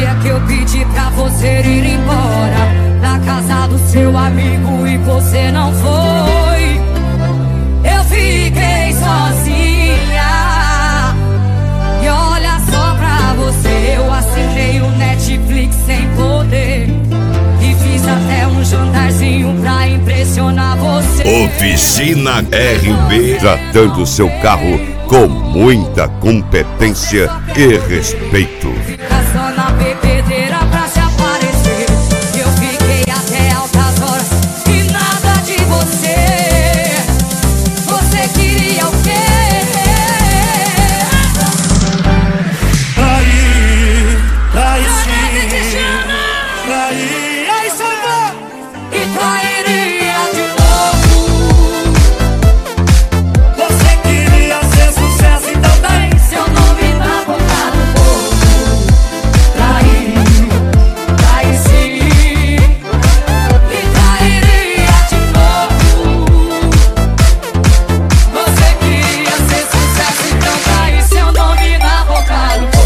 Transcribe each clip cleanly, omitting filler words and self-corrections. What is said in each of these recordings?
dia que eu pedi pra você ir embora na casa do seu amigo e você não foi, eu fiquei sozinha. E olha só pra você, eu assinei o Netflix sem poder e fiz até um jantarzinho pra impressionar você. Oficina RB, tratando seu carro com muita competência e respeito. Fica só na bebedeira pra se aparecer. Eu fiquei até altas horas e nada de você. Você queria o quê? Traí sim, traí, aí salva! E trairia de novo. Você queria ser sucesso, então daí Seu nome na boca do povo. Traí sim. E trairia de novo. Você queria ser sucesso, então daí seu nome na boca do povo.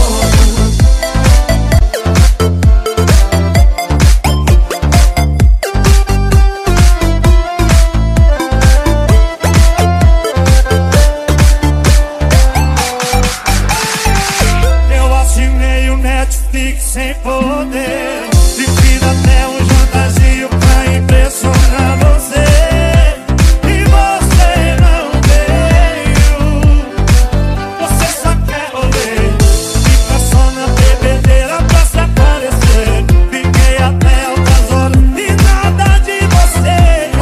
eu assinei o Netflix sem poder e fiz até um jantarzinho pra impressionar você. E você não veio, você só quer rolê, fica só na bebedeira pra se aparecer. Fiquei até altas horas e nada de você.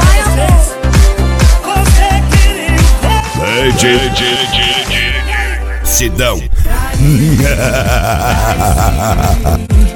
Você queria o quê? Sidão.